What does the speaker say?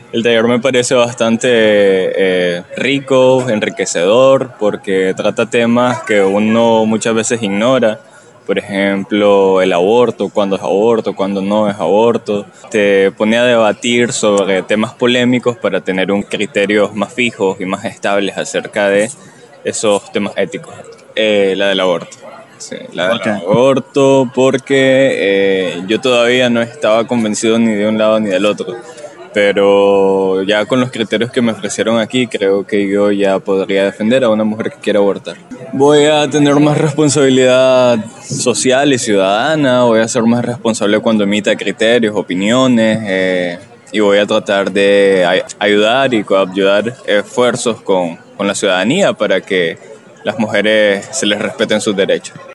El taller me parece bastante rico, enriquecedor, porque trata temas que uno muchas veces ignora. Por ejemplo, el aborto, cuándo no es aborto. Te pone a debatir sobre temas polémicos para tener un criterio más fijos y más estables acerca de esos temas éticos. La del aborto. Sí, la del ¿Por qué? aborto, porque yo todavía no estaba convencido ni de un lado ni del otro, pero ya con los criterios que me ofrecieron aquí, creo que yo ya podría defender a una mujer que quiera abortar. Voy a tener más responsabilidad social y ciudadana, voy a ser más responsable cuando emita criterios, opiniones, y voy a tratar de ayudar y coadyuvar esfuerzos con la ciudadanía para que las mujeres se les respeten sus derechos.